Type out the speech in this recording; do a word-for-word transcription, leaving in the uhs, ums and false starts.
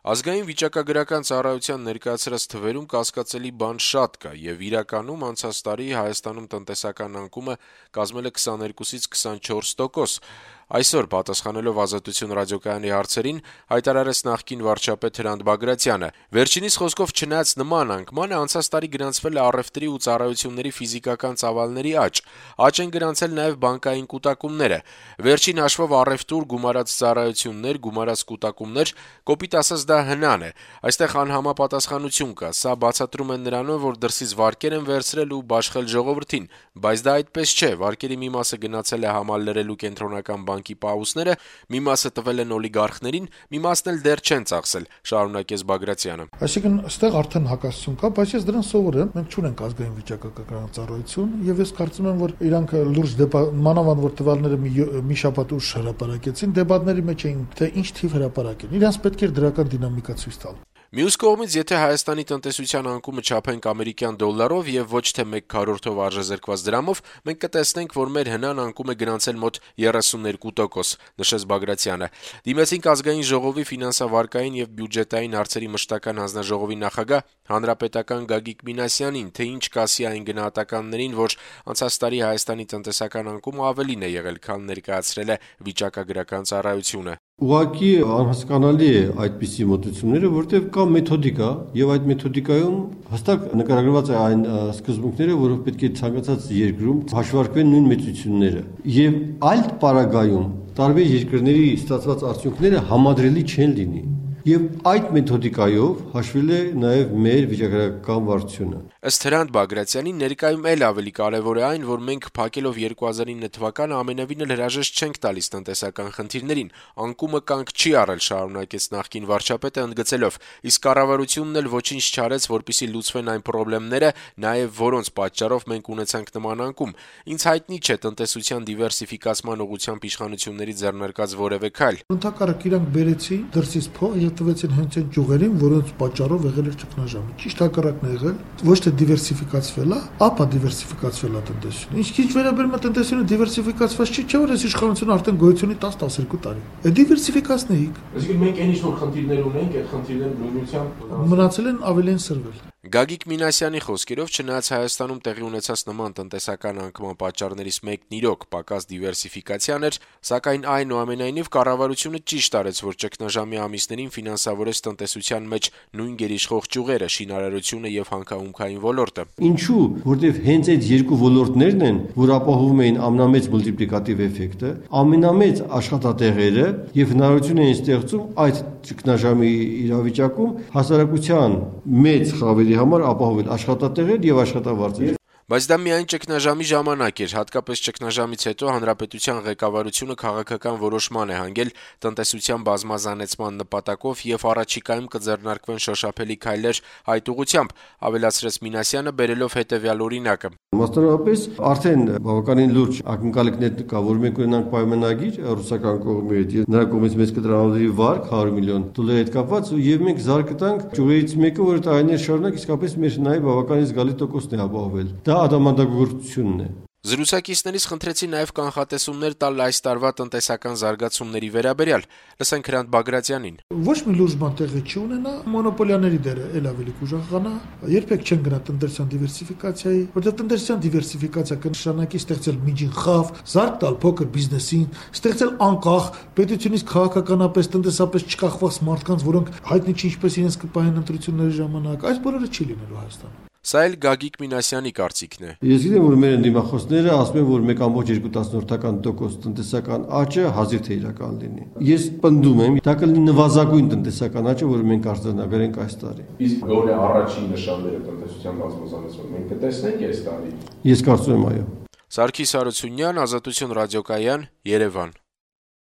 Ազգային վիճակագրական ծառայության ներկայացրած թվերում կասկածելի բան շատ կա, եւ իրականում անցած տարի Հայաստանում տնտեսական անկումը կազմել է քսաներկուսից քսանչորս տոկոս։ Այսօր, պատասխանելով Ազատություն ռադիոկայանի հարցերին, հայտարարեց նախկին վարչապետ Հրանտ Բագրատյանը. «Վերջինիս խոսքով, չնայած նման անկմանը, անցած տարի գրանցվել է առևտրի ու ծառայությունների ֆիզիկական ծավալների աճ։ Աճ են գրանցել նաեւ բանկային կուտակումները։ Վերջին հաշվով առևտուր, գումարած ծառայություններ, գումարած կուտակումներ, կոպիտ ասած դա հնան է։ Այստեղ անհամապատասխանություն կա։ Սա բացատրում են նրանով, որ դրսից վարկեր են վերցրել ու բաշխել ժողովրդին։ Բայց դա այդպես չէ։ Վարկերի մի մասը գնացել է համալրելու կենտրոնական բանկի պահուստները, մի մասը տվել են օլիգարխներին, մի մասն էլ դեռ չեն ծախսել», շարունակեց Բագրատյանը։ Այսինքն, այստեղ արդեն հակասություն կա, բայց ես դրան սովոր եմ։ Մենք չունենք ազգային վիճակագրական ծառայություն, եւ ես կարծում եմ, որ իրանք լուրջ մանավանդ որ տվյալները մի, մի շաբաթ ուշ հրապարակեցին, դեպատների մեջ էին, թե ինչ թիվ հրապարակեն։ Իրանց պետք էր դրական դինամիկա ցույց տալ։ Մյուս կողմից, եթե Հայաստանի տնտեսության անկումը չափենք ամերիկյան դոլարով եւ ոչ թե մեկ քառորդով արժեզրկված դրամով, մենք կտեսնենք, որ մեր հնան անկում է գրանցել մոտ երեսուններկու տոկոս, նշեց Բագրատյանը։ Դիմեցինք Ազգային ժողովի ֆինանսավարկային եւ բյուջետային հարցերի մշտական հանձնաժողովի նախագահ հանրապետական Գագիկ Մինասյանին, թե ինչ կասի այն գնահատականներին, որ անցած տարի Հայաստանի տնտեսական անկումը ավելին է եղել, քան ներկայացրել է վիճակագրական ծառայությունը։ Ուղղակի անհասկանալի է այդպիսի մոտեցումները, որտեղ կա մեթոդիկա եւ այդ մեթոդիկայում հստակ նկարագրված է այն սկզբունքները, որով պետք է ցանկացած երկրում հաշվարկվեն նույն մեծությունները։ Եվ այլ պարագայում տարբեր երկրների ստացված արդյունքները համադրելի չեն լինի։ Եվ այդ մեթոդիկայով հաշվել է նաև մեր վիճակագրական վարչությունը։ Ըստ Հրանտ Բագրատյանի, ներկայում էլ ավելի կարևոր է այն, որ մենք փակելով երկու հազար ինը թվականը ամենևին էլ հրաժեշտ չենք տալիս տնտեսական խնդիրներին։ Անկումը կանգ չի առել, շարունակեց նախկին վարչապետը, ընդգծելով. իսկ կառավարությունն էլ ոչինչ չարեց, որպեսզի լուծվեն այն խնդիրները, նաև որոնց պատճառով մենք ունեցանք նման անկում։ Ինձ հայտնի չէ տնտեսության դիվերսիֆիկացման ուղղությամբ իշխանությունների ձեռնարկած որևէ քայլ։ Ընդհակառակ իրանք բերեցին դրսից փող եւ տվեցին հենց այն ճյուղերին, որոնց պատճառով եղել էր ճգնաժամը։ Ճիշտ հակառակն է եղել, ոչ թե դիվերսիֆիկացվել է, ապա դիվերսիֆիկացվել է տնտեսությունը։ Ինչ ինչ վերաբերում է տնտեսությունը դիվերսիֆիկացված չի, չէ՞ որ այս իշխանությունը արդեն գոյությունի տասը տասներկու տարի։ Է դիվերսիֆիկացնեիք։ Այսինքն մենք այն ինչ որ խնդիրներ ունենք, այդ խնդիրները նույնությամբ մնացել են ավելի են սրվել։ Գագիկ Մինասյանի խոսքերով, չնայած Հայաստանում տեղի ունեցած նման տնտեսական անկման պատճառներից մեկն իրոք պակաս դիվերսիֆիկացիան էր, սակայն այնուամենայնիվ կառավարությունը ճիշտ արեց, որ ճգնաժամի ամիսներին ֆինանսավորեց տնտեսության մեջ նույն գերիշխող ճյուղերը՝ շինարարությունը եւ հանքահումքային ոլորտը։ Ինչու՞, որտեղ հենց այդ երկու ոլորտներն են, որ ապահովում էին ամենամեծ մուլտիպլիկատիվ էֆեկտը, ամենամեծ աշխատատեղերը եւ հնարավորություն էին ստեղծում այդ ճգնաժամի իրավիճակում հասարակության մեծ խավերի համար ապահովել աշխատատեղեր եւ աշխատավարձեր։ Բայց դա միայն ճգնաժամի ժամանակ էր, հատկապես ճգնաժամից հետո հանրապետության ղեկավարությունը քաղաքական որոշման է հանգել տնտեսության բազմազանեցման նպատակով եւ առաջիկայում կձեռնարկվեն շոշափելի քայլեր այդ ուղղությամբ, ավելացրեց Մինասյանը, բերելով հետեւյալ օրինակը։ Մասնավորապես արդեն բավականին լուրջ ակնկալիքներ կա, որ մենք ունենանք պայմանագիր ռուսական կողմի հետ եւ նրա կողմից մեզ կտրամադրի վարկ հարյուր միլիոն դոլարի հետ կապված եւ մենք զարգտանք ճյուղերից մեկը, որ տարիներ շարունակ իսկապես մեր նաեւ բավականին զգալի տոկոսն է ապահովել։ Դա ադամանդագործությունն է։ Զրուցակիցներից խնդրեցի նաև կանխատեսումներ տալ այս տարվա տնտեսական զարգացումների վերաբերյալ։ Լսենք Հրանտ Բագրատյանին։ Ոչ մի լուրջ բան տեղի չունենա, մոնոպոլիաների դերը էլ ավելի կուժախանա, երբեք չեն գնա տնտեսության դիվերսիֆիկացիայի, որտեղ տնտեսության դիվերսիֆիկացիա կնշանակի ստեղծել միջին խավ, զարգ տալ փոքր բիզնեսին, ստեղծել անկախ, պետությունից քաղաքականապես, տնտեսապես չկախված մարդկանց, որոնք հայտնի չի ինչպես իրենց կպահեն ընտրությունների ժամանակ։ Այս բոլորը չի լինելու Հայաստանում։ Սա էլ Գագիկ Մինասյանի կարծիքն է։ Ես գիտեմ, որ մեր ընդդիմախոսները ասում են, որ մեկ կόμma երկու տոկոս տնտեսական աճը հազիվ թե իրական լինի։ Ես պնդում եմ, դա կլինի նվազագույն տնտեսական աճը, որը մենք արձանագրենք այս տարի։ Իսկ գոնե առաջին նշանները տնտեսության բազմազանեցման մենք կտեսնենք այս տարի։ Ես կարծում եմ, այո։ Սարգիս Հարությունյան, Ազատություն ռադիոկայան, Երևան։